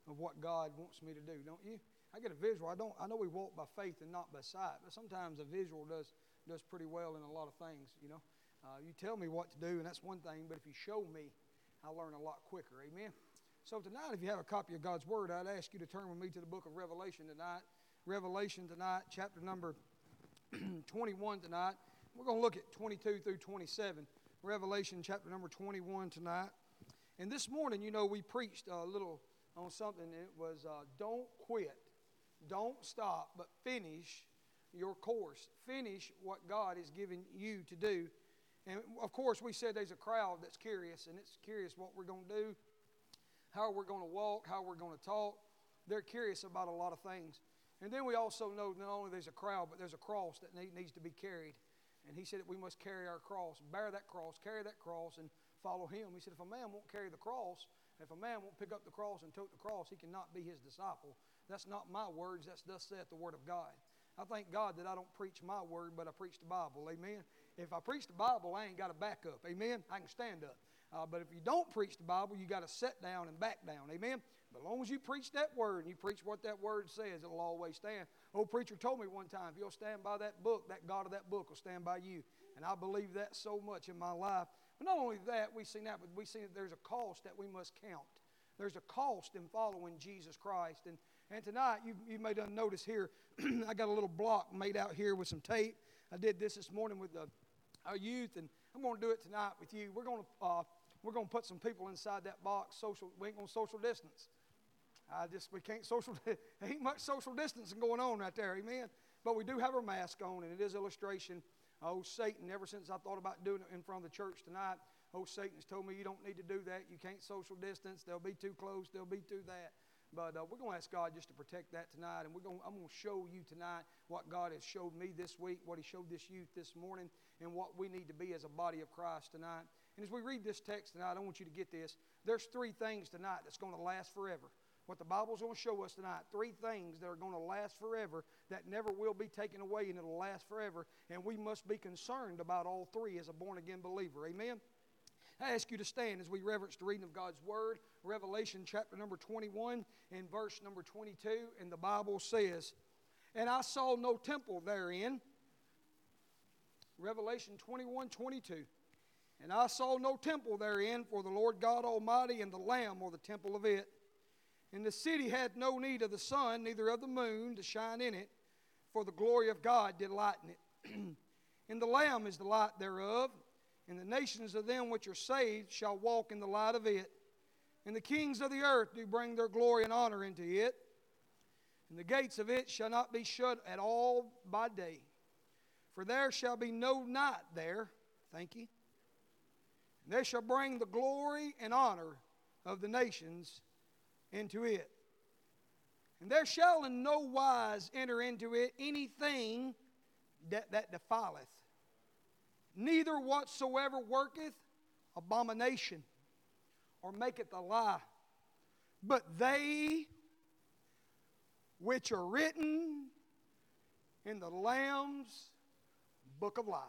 of what God wants me to do, don't you? I get a visual. I know we walk by faith and not by sight, but sometimes a visual does pretty well in a lot of things, you know. You tell me what to do, and that's one thing, but if you show me, I'll learn a lot quicker, amen? So tonight, if you have a copy of God's Word, I'd ask you to turn with me to the book of Revelation tonight. Revelation tonight, chapter number 21 tonight. We're going to look at 22 through 27. Revelation chapter number 21 tonight. And this morning, you know, we preached a little on something. It was don't quit, don't stop, but finish your course. Finish what God has given you to do. And of course, we said there's a crowd that's curious, and it's curious what we're going to do, how we're going to walk, how we're going to talk. They're curious about a lot of things. And then we also know not only there's a crowd, but there's a cross that needs to be carried. And he said that we must carry our cross, bear that cross, carry that cross, and follow him. He said if a man won't carry the cross, if a man won't pick up the cross and tote the cross, he cannot be his disciple. That's not my words, that's thus saith the word of God. I thank God that I don't preach my word, but I preach the Bible, amen? If I preach the Bible, I ain't got to back up, amen? I can stand up. But if you don't preach the Bible, you got to sit down and back down, amen? But as long as you preach that word and you preach what that word says, it'll always stand. Old preacher told me one time, if you'll stand by that book, that God of that book will stand by you. And I believe that so much in my life. But not only that, we've seen that, but we've seen that there's a cost that we must count. There's a cost in following Jesus Christ. And tonight, you may have noticed here, I got a little block made out here with some tape. I did this morning with our youth, and I'm going to do it tonight with you. We're going to put some people inside that box. We ain't going to social distance. We can't there ain't much social distancing going on right there, amen? But we do have our mask on, and it is illustration. Satan, ever since I thought about doing it in front of the church tonight, Satan's told me you don't need to do that. You can't social distance. They'll be too close. They'll be too that. But we're going to ask God just to protect that tonight, and I'm going to show you tonight what God has showed me this week, what He showed this youth this morning, and what we need to be as a body of Christ tonight. And as we read this text tonight, I want you to get this. There's three things tonight that's going to last forever. What the Bible's going to show us tonight, three things that are going to last forever, that never will be taken away, and it'll last forever. And we must be concerned about all three as a born-again believer. Amen? I ask you to stand as we reverence the reading of God's Word. Revelation chapter number 21 and verse number 22. And the Bible says, and I saw no temple therein. Revelation 21:22. And I saw no temple therein, for the Lord God Almighty and the Lamb are the temple of it. And the city had no need of the sun, neither of the moon to shine in it, for the glory of God did lighten it. And the Lamb is the light thereof, and the nations of them which are saved shall walk in the light of it. And the kings of the earth do bring their glory and honor into it. And the gates of it shall not be shut at all by day. For there shall be no night there. Thank you. And they shall bring the glory and honor of the nations into it. And there shall in no wise enter into it anything that defileth, neither whatsoever worketh abomination, or maketh a lie, but they which are written in the Lamb's book of life.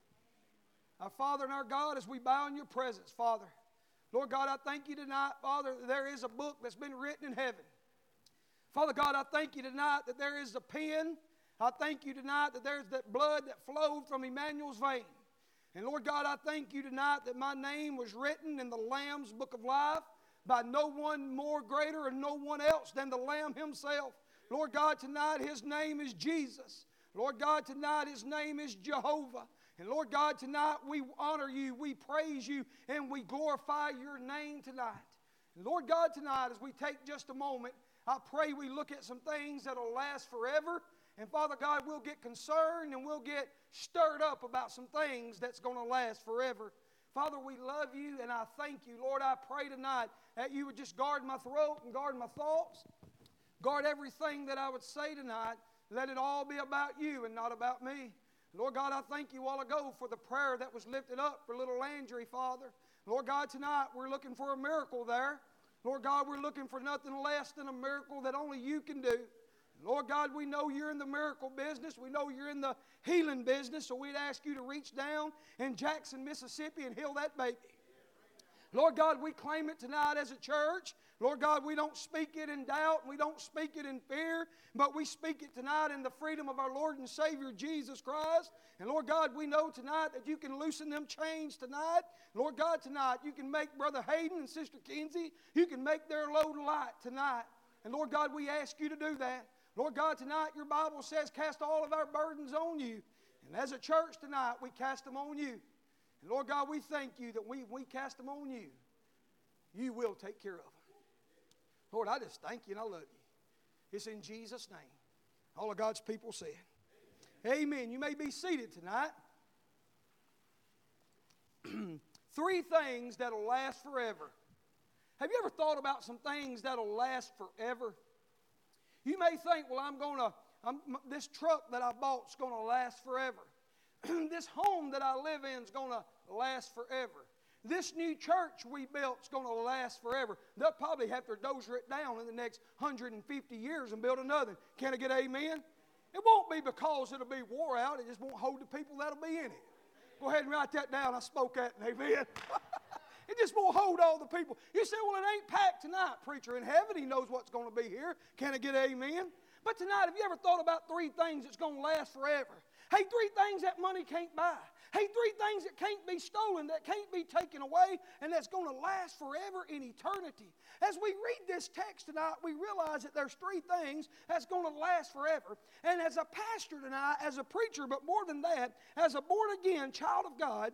Our Father and our God, as we bow in your presence, Father, Lord God, I thank you tonight, Father, that there is a book that's been written in heaven. Father God, I thank you tonight that there is a pen. I thank you tonight that there's that blood that flowed from Emmanuel's vein. And Lord God, I thank you tonight that my name was written in the Lamb's book of life by no one more greater and no one else than the Lamb himself. Lord God, tonight his name is Jesus. Lord God, tonight his name is Jehovah. And Lord God, tonight we honor you, we praise you, and we glorify your name tonight. And Lord God, tonight as we take just a moment, I pray we look at some things that will last forever. And Father God, we'll get concerned and we'll get stirred up about some things that's going to last forever. Father, we love you and I thank you. Lord, I pray tonight that you would just guard my throat and guard my thoughts. Guard everything that I would say tonight. Let it all be about you and not about me. Lord God, I thank you a while ago for the prayer that was lifted up for little Landry, Father. Lord God, tonight we're looking for a miracle there. Lord God, we're looking for nothing less than a miracle that only you can do. Lord God, we know you're in the miracle business. We know you're in the healing business. So we'd ask you to reach down in Jackson, Mississippi and heal that baby. Lord God, we claim it tonight as a church. Lord God, we don't speak it in doubt, and we don't speak it in fear, but we speak it tonight in the freedom of our Lord and Savior, Jesus Christ. And Lord God, we know tonight that you can loosen them chains tonight. Lord God, tonight you can make Brother Hayden and Sister Kinsey, you can make their load light tonight. And Lord God, we ask you to do that. Lord God, tonight your Bible says cast all of our burdens on you. And as a church tonight, we cast them on you. And Lord God, we thank you that we cast them on you. You will take care of them. Lord, I just thank you and I love you. It's in Jesus' name. All of God's people said. Amen. You may be seated tonight. 3 things that'll last forever. Have you ever thought about some things that'll last forever? You may think, well, this truck that I bought is going to last forever. This home that I live in is going to last forever. This new church we built is going to last forever. They'll probably have to dozer it down in the next 150 years and build another. Can I get amen? It won't be because it'll be wore out. It just won't hold the people that'll be in it. Go ahead and write that down. I spoke that, and amen. It just won't hold all the people. You say, well, it ain't packed tonight, preacher. In heaven, he knows what's going to be here. Can I get amen? But tonight, have you ever thought about 3 things that's going to last forever? Hey, 3 things that money can't buy. Hey, 3 things that can't be stolen, that can't be taken away, and that's going to last forever in eternity. As we read this text tonight, we realize that there's 3 things that's going to last forever. And as a pastor tonight, as a preacher, but more than that, as a born-again child of God,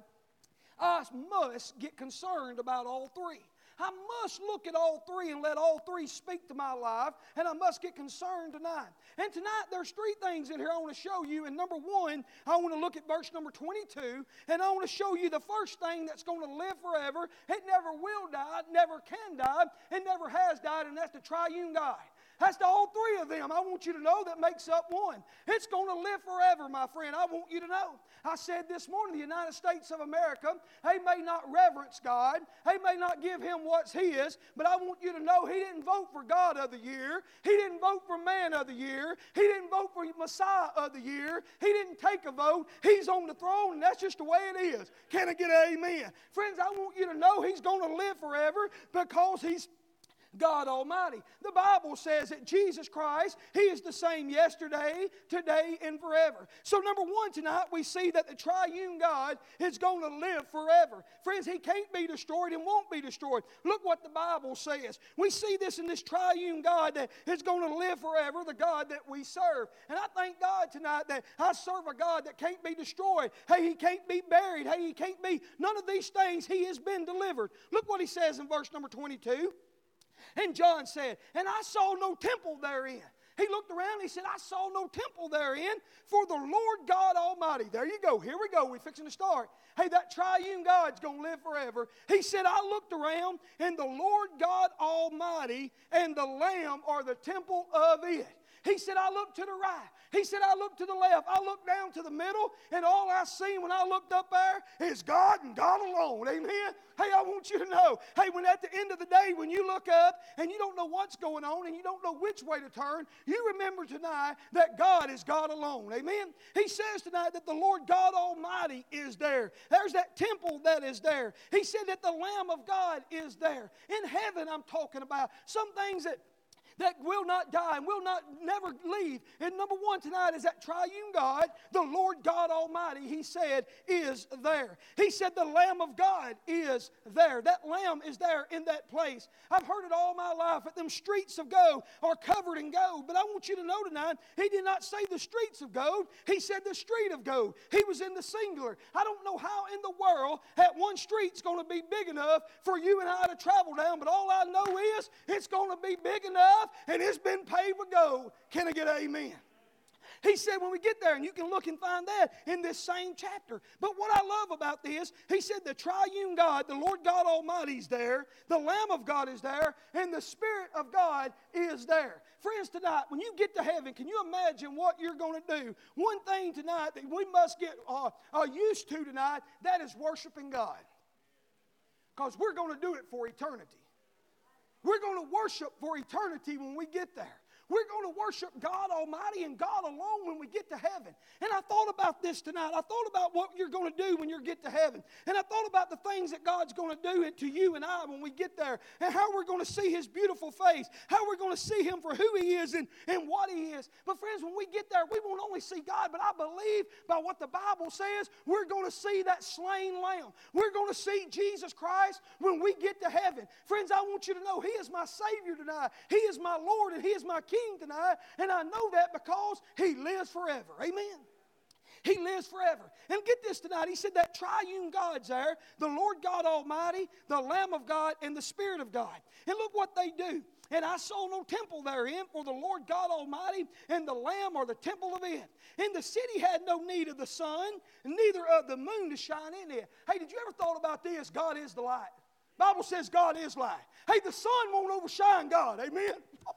I must get concerned about all 3. I must look at all 3 and let all 3 speak to my life, and I must get concerned tonight. And tonight there's 3 things in here I want to show you. And number 1, I want to look at verse number 22, and I want to show you the first thing that's going to live forever. It never will die, it never can die, it never has died, and that's the triune God. That's the all 3 of them. I want you to know that makes up one. It's going to live forever, my friend. I want you to know. I said this morning, the United States of America, they may not reverence God. They may not give Him what's His, but I want you to know He didn't vote for God of the year. He didn't vote for man of the year. He didn't vote for Messiah of the year. He didn't take a vote. He's on the throne, and that's just the way it is. Can I get an amen? Friends, I want you to know He's going to live forever because He's God Almighty. The Bible says that Jesus Christ, He is the same yesterday, today, and forever. So number 1 tonight, we see that the triune God is going to live forever. Friends, He can't be destroyed and won't be destroyed. Look what the Bible says. We see this in this triune God that is going to live forever, the God that we serve. And I thank God tonight that I serve a God that can't be destroyed. Hey, He can't be buried. Hey, He can't be none of these things. He has been delivered. Look what He says in verse number 22. And John said, and I saw no temple therein. He looked around and he said, I saw no temple therein, for the Lord God Almighty. There you go. Here we go. We're fixing to start. Hey, that triune God's going to live forever. He said, I looked around, and the Lord God Almighty and the Lamb are the temple of it. He said, I looked to the right. He said, I looked to the left. I looked down to the middle, and all I seen when I looked up there is God and God alone. Amen? Hey, I want you to know, hey, when at the end of the day, when you look up and you don't know what's going on and you don't know which way to turn, you remember tonight that God is God alone. Amen? He says tonight that the Lord God Almighty is there. There's that temple that is there. He said that the Lamb of God is there. In heaven, I'm talking about some things that will not die and will not never leave. And number 1 tonight is that triune God, the Lord God Almighty, He said, is there. He said the Lamb of God is there. That Lamb is there in that place. I've heard it all my life that them streets of gold are covered in gold. But I want you to know tonight, He did not say the streets of gold. He said the street of gold. He was in the singular. I don't know how in the world that one street's going to be big enough for you and I to travel down. But all I know is it's going to be big enough and it's been paved with gold. Can I get an amen? He said when we get there, and you can look and find that in this same chapter. But what I love about this, He said the triune God, the Lord God Almighty is there, the Lamb of God is there, and the Spirit of God is there. Friends, tonight, when you get to heaven, can you imagine what you're going to do? One thing tonight that we must get used to tonight, that is worshiping God. Because we're going to do it for eternity. We're going to worship for eternity when we get there. We're going to worship God Almighty and God alone when we get to heaven. And I thought about this tonight. I thought about what you're going to do when you get to heaven. And I thought about the things that God's going to do to you and I when we get there. And how we're going to see His beautiful face. How we're going to see Him for who He is and what He is. But friends, when we get there, we won't only see God, but I believe by what the Bible says, we're going to see that slain lamb. We're going to see Jesus Christ when we get to heaven. Friends, I want you to know He is my Savior tonight. He is my Lord and He is my King tonight. And I know that because He lives forever. Amen. He lives forever. And get this tonight. He said that triune God's there. The Lord God Almighty, the Lamb of God, and the Spirit of God. And look what they do. And I saw no temple therein, for the Lord God Almighty and the Lamb are the temple of it. And the city had no need of the sun, neither of the moon to shine in it. Hey, did you ever thought about this? God is the light. Bible says God is light. Hey, the sun won't overshine God. Amen.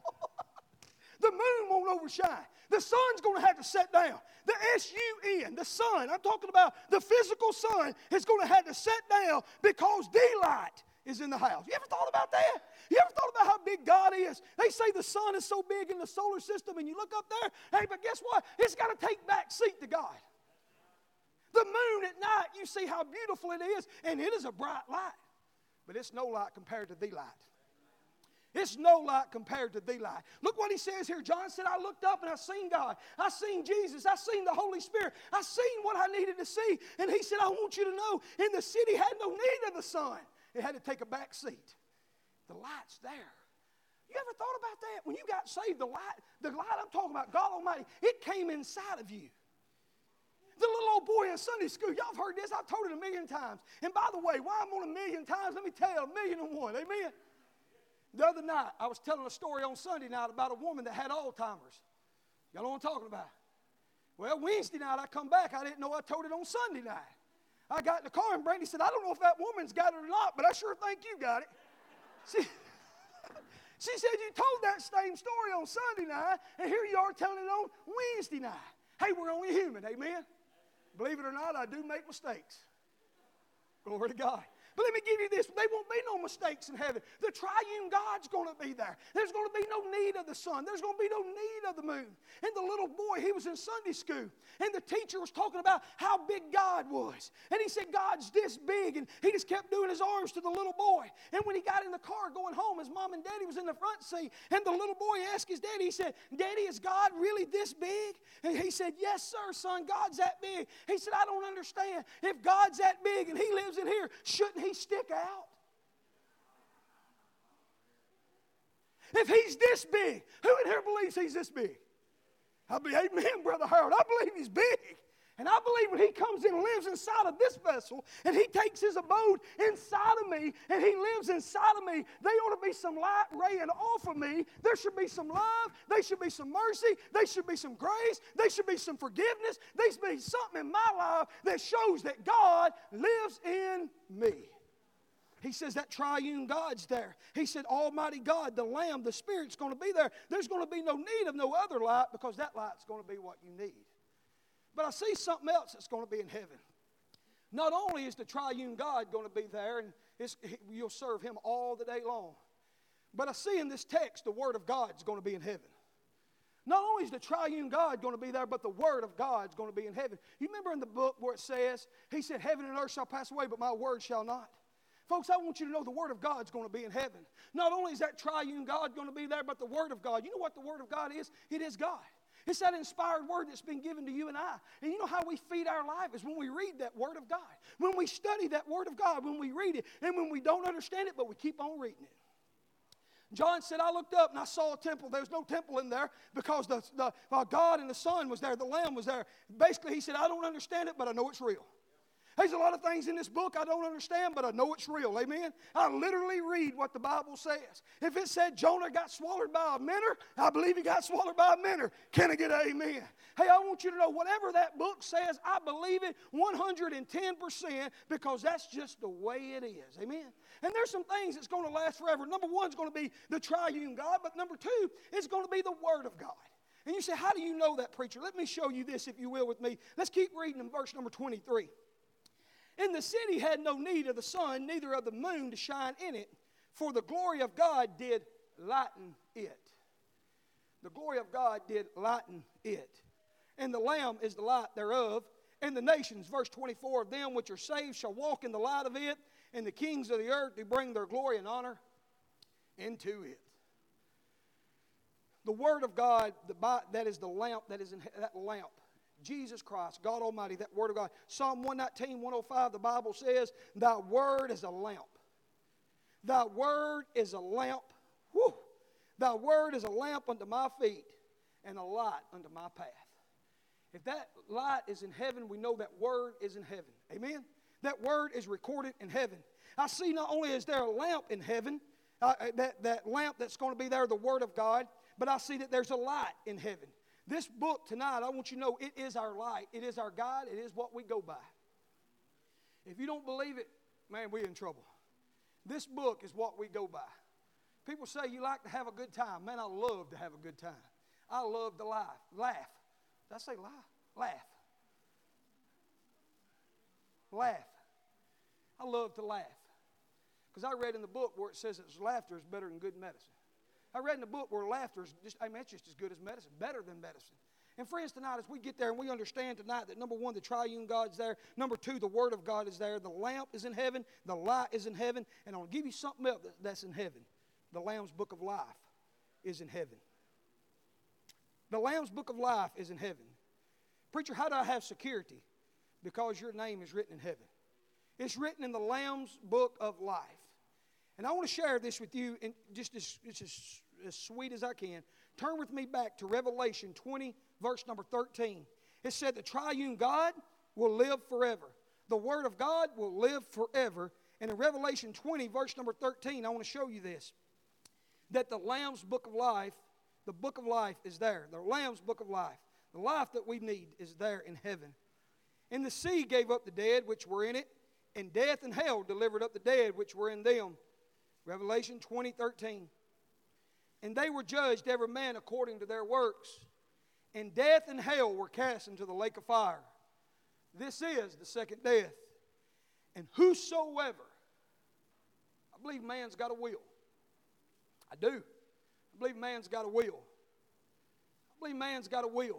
The moon won't overshine. The sun's going to have to set down. The S-U-N, the sun, I'm talking about the physical sun, is going to have to set down because the light is in the house. You ever thought about that? You ever thought about how big God is? They say the sun is so big in the solar system, and you look up there, hey, but guess what? It's got to take back seat to God. The moon at night, you see how beautiful it is, and it is a bright light. But it's no light compared to the light. It's no light compared to the light. Look what he says here. John said, I looked up and I seen God. I seen Jesus. I seen the Holy Spirit. I seen what I needed to see. And he said, I want you to know, and the city had no need of the sun. It had to take a back seat. The light's there. You ever thought about that? When you got saved, the light I'm talking about, God Almighty, it came inside of you. The little old boy in Sunday school, y'all have heard this, I've told it 1,000,000 times. And by the way, why I'm on 1,000,000 times, let me tell you, 1,000,001, amen? The other night, I was telling a story on Sunday night about a woman that had Alzheimer's. Y'all know what I'm talking about? Well, Wednesday night I come back, I didn't know I told it on Sunday night. I got in the car and Brandy said, I don't know if that woman's got it or not, but I sure think you got it. She said, you told that same story on Sunday night, and here you are telling it on Wednesday night. Hey, we're only human, amen? Believe it or not, I do make mistakes. Glory to God. But let me give you this. There won't be no mistakes in heaven. The triune God's going to be there. There's going to be no need of the sun. There's going to be no need of the moon. And the little boy, he was in Sunday school. And the teacher was talking about how big God was. And he said, God's this big. And he just kept doing his arms to the little boy. And when he got in the car going home, his mom and daddy was in the front seat. And the little boy asked his daddy, he said, Daddy, is God really this big? And he said, yes, sir, son, God's that big. He said, I don't understand. If God's that big and he lives in here, shouldn't he stick out? If he's this big, who in here believes he's this big? I believe, amen, Brother Harold. I believe he's big. And I believe when he comes in and lives inside of this vessel, and he takes his abode inside of me, and he lives inside of me, there ought to be some light raying off of me. There should be some love. There should be some mercy. There should be some grace. There should be some forgiveness. There should be something in my life that shows that God lives in me. He says that triune God's there. He said Almighty God, the Lamb, the Spirit's going to be there. There's going to be no need of no other light because that light's going to be what you need. But I see something else that's going to be in heaven. Not only is the triune God going to be there and you'll serve Him all the day long, but I see in this text the Word of God's going to be in heaven. Not only is the triune God going to be there, but the Word of God's going to be in heaven. You remember in the book where it says, He said, heaven and earth shall pass away, but my word shall not. Folks, I want you to know the Word of God's going to be in heaven. Not only is that triune God going to be there, but the Word of God. You know what the Word of God is? It is God. It's that inspired word that's been given to you and I. And you know how we feed our life is when we read that Word of God. When we study that Word of God, when we read it, and when we don't understand it, but we keep on reading it. John said, I looked up and I saw a temple. There's no temple in there because the God and the Son was there. The Lamb was there. Basically, he said, I don't understand it, but I know it's real. There's a lot of things in this book I don't understand, but I know it's real. Amen? I literally read what the Bible says. If it said Jonah got swallowed by a minnow, I believe he got swallowed by a minnow. Can I get an amen? Hey, I want you to know whatever that book says, I believe it 110% because that's just the way it is. Amen? And there's some things that's going to last forever. Number one is going to be the triune God, but number two is going to be the Word of God. And you say, how do you know that, preacher? Let me show you this, if you will, with me. Let's keep reading in verse number 23. And the city had no need of the sun, neither of the moon to shine in it, for the glory of God did lighten it. The glory of God did lighten it. And the Lamb is the light thereof. And the nations, verse 24, of them which are saved shall walk in the light of it, and the kings of the earth do bring their glory and honor into it. The Word of God, that is the lamp, that is in that lamp. Jesus Christ, God Almighty, that Word of God. Psalm 119, 105, the Bible says, Thy Word is a lamp. Thy Word is a lamp. Whew. Thy Word is a lamp unto my feet and a light unto my path. If that light is in heaven, we know that Word is in heaven. Amen? That Word is recorded in heaven. I see not only is there a lamp in heaven, that lamp that's going to be there, the Word of God, but I see that there's a light in heaven. This book tonight, I want you to know, it is our light. It is our guide. It is what we go by. If you don't believe it, man, we're in trouble. This book is what we go by. People say you like to have a good time. Man, I love to have a good time. I love to laugh. Did I say laugh? Laugh. I love to laugh. Because I read in the book where it says that laughter is better than good medicine. I read in the book where laughter is just as good as medicine, better than medicine. And friends, tonight as we get there and we understand tonight that number one, the triune God's there. Number two, the Word of God is there. The lamp is in heaven. The light is in heaven. And I'll give you something else that's in heaven. The Lamb's Book of Life is in heaven. The Lamb's Book of Life is in heaven. Preacher, how do I have security? Because your name is written in heaven. It's written in the Lamb's Book of Life. And I want to share this with you, and just as sweet as I can. Turn with me back to Revelation 20, verse number 13. It said the triune God will live forever. The Word of God will live forever. And in Revelation 20, verse number 13, I want to show you this. That the Lamb's Book of Life, the Book of Life is there. The Lamb's Book of Life. The life that we need is there in heaven. And the sea gave up the dead which were in it, and death and hell delivered up the dead which were in them. Revelation 20:13. And they were judged every man according to their works. And death and hell were cast into the lake of fire. This is the second death. And whosoever, I believe man's got a will. I do. I believe man's got a will. I believe man's got a will.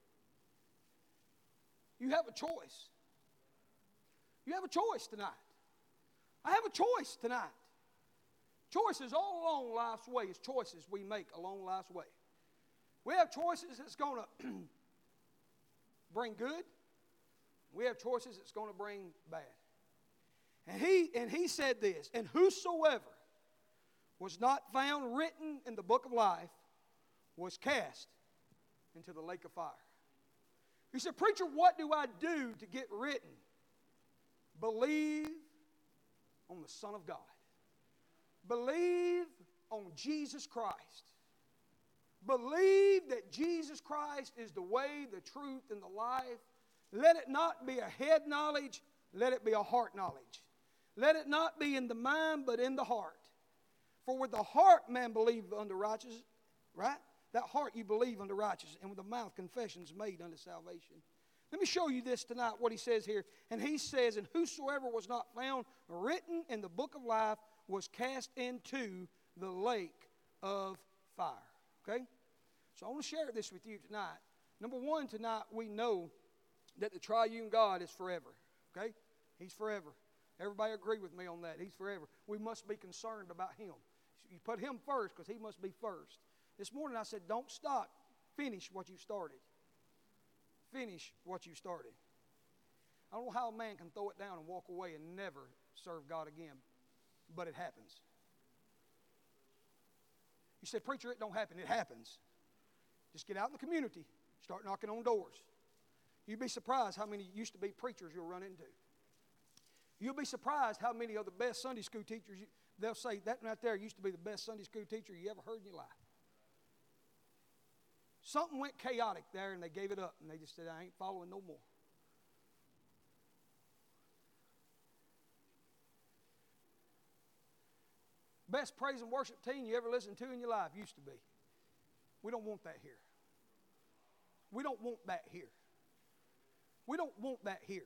You have a choice. You have a choice tonight. I have a choice tonight. Choices all along life's way is choices we make along life's way. We have choices that's going to bring good. We have choices that's going to bring bad. And he said this, and whosoever was not found written in the book of life was cast into the lake of fire. He said, preacher, what do I do to get written? Believe on the Son of God. Believe on Jesus Christ. Believe that Jesus Christ is the way, the truth, and the life. Let it not be a head knowledge, let it be a heart knowledge. Let it not be in the mind, but in the heart. For with the heart man believe unto righteousness, right? That heart you believe unto righteousness, and with the mouth confession is made unto salvation. Let me show you this tonight, what he says here. And he says, and whosoever was not found written in the book of life was cast into the lake of fire. Okay? So I want to share this with you tonight. Number one, tonight we know that the triune God is forever. Okay? He's forever. Everybody agree with me on that. He's forever. We must be concerned about Him. You put Him first because He must be first. This morning I said, don't stop. Finish what you started. Finish what you started. I don't know how a man can throw it down and walk away and never serve God again, but it happens. You said, preacher, it don't happen. It happens. Just get out in the community. Start knocking on doors. You'd be surprised how many used to be preachers you'll run into. You'll be surprised how many of the best Sunday school teachers, they'll say, that right there used to be the best Sunday school teacher you ever heard in your life. Something went chaotic there and they gave it up and they just said, I ain't following no more. Best praise and worship team you ever listened to in your life used to be. We don't want that here. We don't want that here. We don't want that here.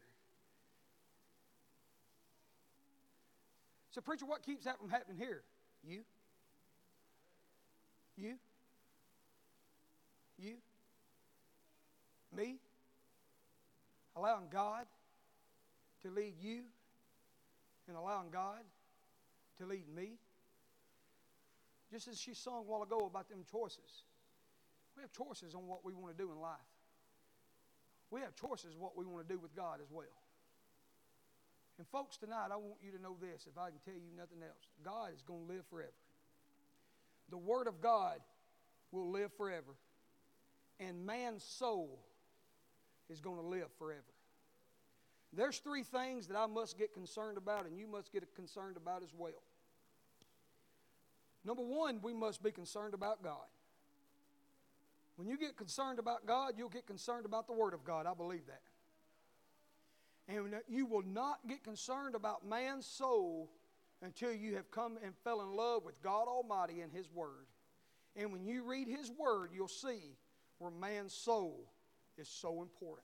So, preacher, what keeps that from happening here? You. allowing God to lead you and allowing God to lead me. Just as she sung a while ago about them choices. We have choices on what we want to do in life. We have choices what we want to do with God as well. And folks, tonight I want you to know this, if I can tell you nothing else. God is going to live forever. The Word of God will live forever. And man's soul is going to live forever. There's three things that I must get concerned about, and you must get concerned about as well. Number one, we must be concerned about God. When you get concerned about God, you'll get concerned about the Word of God. I believe that. And you will not get concerned about man's soul until you have come and fell in love with God Almighty and His Word. And when you read His Word, you'll see where man's soul is so important.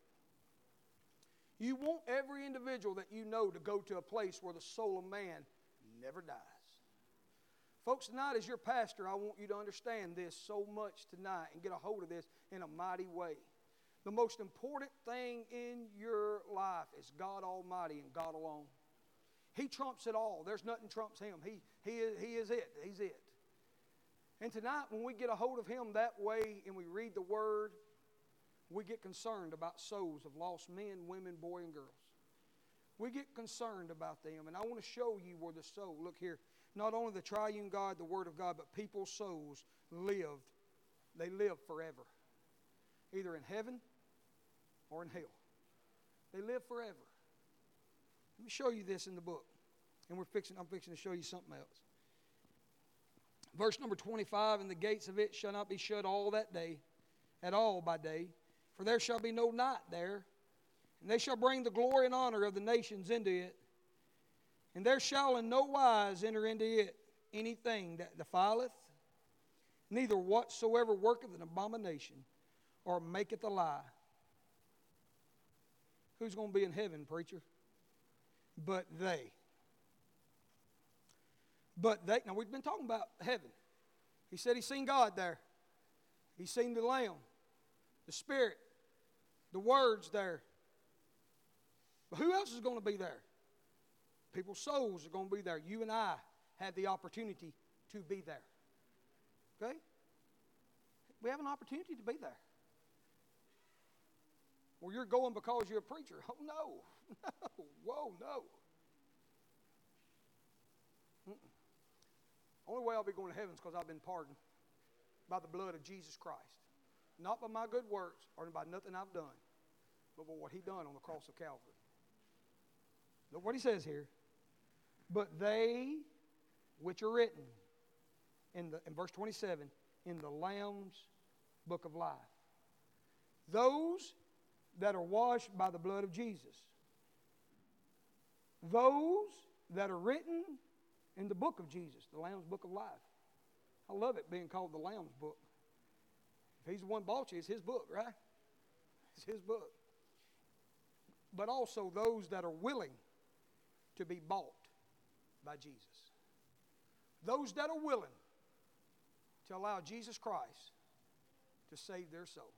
You want every individual that you know to go to a place where the soul of man never dies. Folks, tonight as your pastor, I want you to understand this so much tonight and get a hold of this in a mighty way. The most important thing in your life is God Almighty and God alone. He trumps it all. There's nothing trumps Him. He is it. He's it. And tonight when we get a hold of Him that way and we read the Word, we get concerned about souls of lost men, women, boys, and girls. We get concerned about them. And I want to show you where the soul, look here, not only the triune God, the Word of God, but people's souls lived. They live forever. Either in heaven or in hell. They live forever. Let me show you this in the book. And I'm fixing to show you something else. Verse number 25, and the gates of it shall not be shut all that day, at all by day, for there shall be no night there. And they shall bring the glory and honor of the nations into it. And there shall in no wise enter into it anything that defileth, neither whatsoever worketh an abomination, or maketh a lie. Who's going to be in heaven, preacher? But they. Now we've been talking about heaven. He said he's seen God there. He's seen the Lamb, the Spirit, the words there. But who else is going to be there? People's souls are going to be there. You and I have the opportunity to be there. Okay? We have an opportunity to be there. Well, you're going because you're a preacher. Oh, no. No. Whoa, no. Only way I'll be going to heaven is because I've been pardoned by the blood of Jesus Christ. Not by my good works or by nothing I've done, but by what He done on the cross of Calvary. Look what He says here. But they which are written in verse 27 in the Lamb's book of life. Those that are washed by the blood of Jesus. Those that are written in the book of Jesus, the Lamb's book of life. I love it being called the Lamb's book. If He's the one bought you, it's His book, right? It's His book. But also those that are willing to be bought by Jesus. Those that are willing to allow Jesus Christ to save their soul.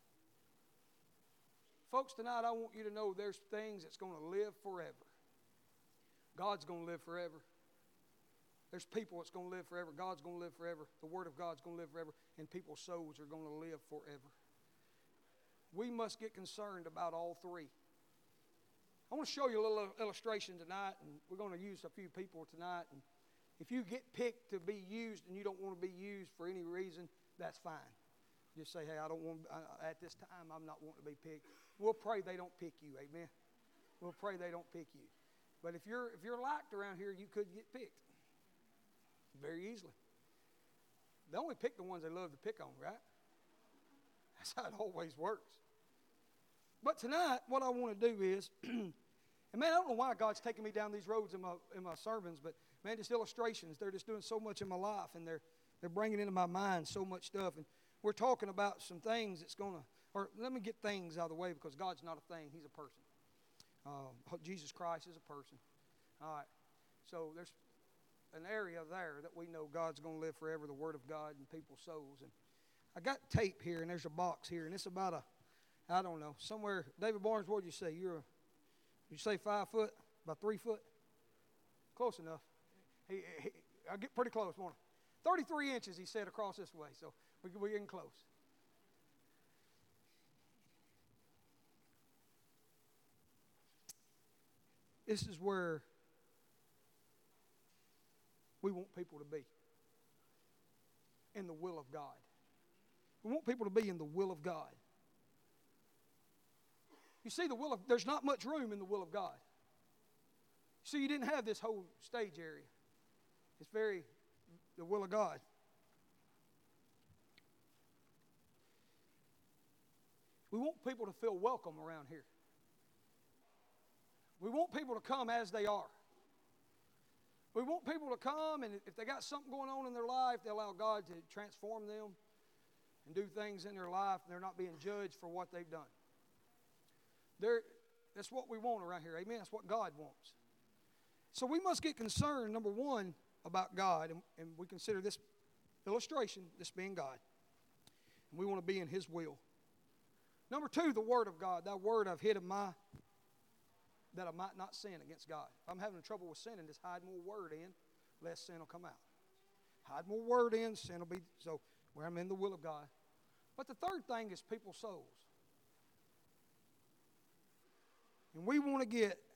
Folks, tonight I want you to know there's things that's going to live forever. God's going to live forever. There's people that's going to live forever. God's going to live forever. The Word of God's going to live forever. And people's souls are going to live forever. We must get concerned about all three. I want to show you a little illustration tonight, and we're going to use a few people tonight. And if you get picked to be used and you don't want to be used for any reason, that's fine. Just say, hey, I don't want. At this time, I'm not wanting to be picked. We'll pray they don't pick you. Amen. We'll pray they don't pick you. But if you're liked around here, you could get picked very easily. They only pick the ones they love to pick on, right? That's how it always works. But tonight, what I want to do is, and man, I don't know why God's taking me down these roads in my sermons, but man, just illustrations. They're just doing so much in my life, and they're bringing into my mind so much stuff. And we're talking about some things that's going to, or let me get things out of the way because God's not a thing. He's a person. Jesus Christ is a person. All right. So there's an area there that we know God's going to live forever, the Word of God and people's souls. And I got tape here, and there's a box here, and it's about I don't know, somewhere. David Barnes, what did you say? Did you say 5 foot? About 3 foot? Close enough. I get pretty close, won't I? 33 inches, he said, across this way. So we're getting close. This is where we want people to be. In the will of God. We want people to be in the will of God. You see, there's not much room in the will of God. See, you didn't have this whole stage area. It's the will of God. We want people to feel welcome around here. We want people to come as they are. We want people to come, and if they got something going on in their life, they allow God to transform them and do things in their life. They're not being judged for what they've done. That's what we want around here. Amen. That's what God wants. So we must get concerned, number one, about God, and we consider this illustration, this being God. And we want to be in His will. Number two, the Word of God. That word I've hid in that I might not sin against God. If I'm having trouble with sinning, just hide more word in, less sin will come out. Hide more word in, sin will be, so where I'm in the will of God. But the third thing is people's souls. And we want to get